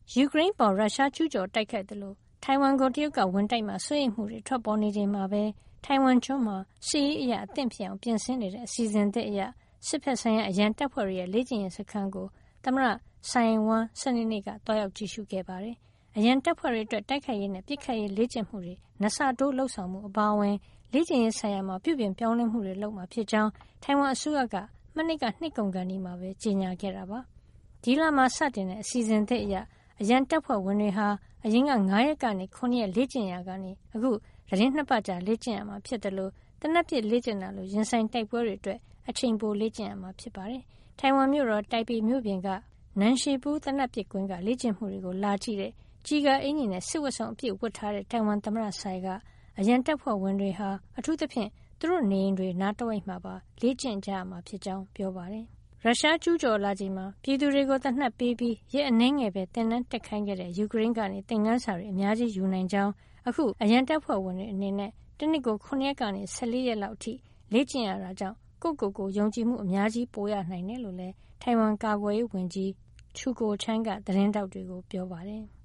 ယူကရိန်းပေါ်ရုရှားကျူးကျော်တိုက်ခိုက်သလိုထိုင်ဝမ်ကိုတရုတ်ကဝင်တိုက်မှာစိုးရိမ်မှုတွေထွက်ပေါ်နေချိန်မှာပဲထိုင်ဝမ်ကျွန်းမှာစစ်ရေးအရအသင့်ဖြစ်အောင်ပြင်ဆင်နေတဲ့အစီအစဉ်သစ်အရစစ်ဖက်ဆိုင်ရာအရန်တပ်ဖွဲ့တွေရဲ့လေ့ကျင့်ရေးစခန်းကိုသမ္မတဆိုင်ဝမ်စနေနေ့ကတွားရောက်ကြည့်ရှုခဲ့ပါတယ်။အရန်တပ်ဖွဲ့တွေအတွက်တိုက်ခိုက်ရေးနဲ့ပစ်ခတ်ရေးလေ့ကျင့်မှုတွေနှစ်ဆတိုးလှုပ်ဆောင်မှုအပါအဝင်လေ့ကျင့်ရေးဆိုင်ရာမှာပြုပြင်ပြောင်းလဲမှုတွေလုပ်မှာဖြစ်ကြောင်းထိုင်ဝမ်အစိုးရကမနှစ်ကနှစ်ကုန်ကန်ဒီမှာပဲကြေညာခဲ့တာပါ။ဒီလမှာစတင်တဲ့အစီအစဉ်သစ်အရအရန်တပ်ဖွဲ့ဝင်တွေဟာအရင်က9ရက်ကနေ9ရက်လေ့ကျင့်ရာကနေအခုသတင်း2ပတ်ကြာလေ့ကျင့်ရမှာဖြစ်တယ်လို့တနက်ပြည့်လေ့ကျင့်တာလို့ရင်ဆိုင်တိုက်ပွဲတွေအတွက်အချိန်ပိုလေ့ကျင့်ရမှာဖြစ်ပါတယ်။ထိုင်ဝမ်မြို့တော်တိုင်ပေမြို့ပြင်ကနန်ရှီပူးတနက်ပြည့်ကွင်းကလေ့ကျင့်မှုတွေကိုလာကြည့်တဲ့ကြီးကားအင်ကြီးနဲ့စစ်ဝတ်ဆောင်အပြည့်ဝတ်ထားတဲ့ထိုင်ဝမ်သမ္မတဆိုင်ကအရန်တပ်ဖွဲ့ဝင်တွေဟာအထူးသဖြင့်သူတို့နေအိမ်တွေနားတဝိုက်မှာပါလေ့ကျင့်ကြရမှာဖြစ်ကြောင်းပြောပါတယ်။ရုရှားကျူးကျော်လာချိန်မှာပြည်သူတွေကိုတနက်ပေးပြီးရက်အနှဲငယ်ပဲတင်နန်းတက်ခိုင်းခဲ့တဲ့ယူကရိန်းကနေသင်ခန်းစာတွေအများကြီးယူနိုင်ကြောင်းအခုအရန်တပ်ဖွဲ့ဝင်တွေအနေနဲ့တနစ်ကို9ရက်ကနေ14ရက်လောက်အထိလေ့ကျင့်ရတာကြောင့်ကိုယ့်ယုံကြည်မှုအများကြီးပိုရနိုင်တယ်လို့လည်းထိုင်ဝမ်ကာကွယ်ရေးဝန်ကြီးချူကိုချန်းကသတင်းတောက်တွေကိုပြောပါတယ်။